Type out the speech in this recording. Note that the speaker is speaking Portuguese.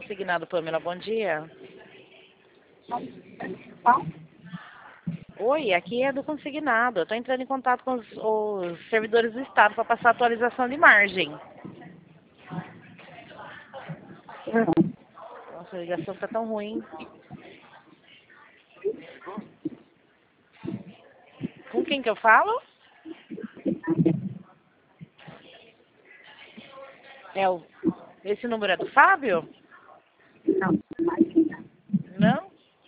Consignado, Pamela, bom dia. Oi, aqui é do consignado. Eu estou entrando em contato com os servidores do Estado para passar atualização de margem. Nossa, a ligação está tão ruim. Com quem que eu falo? Esse número é do Fábio?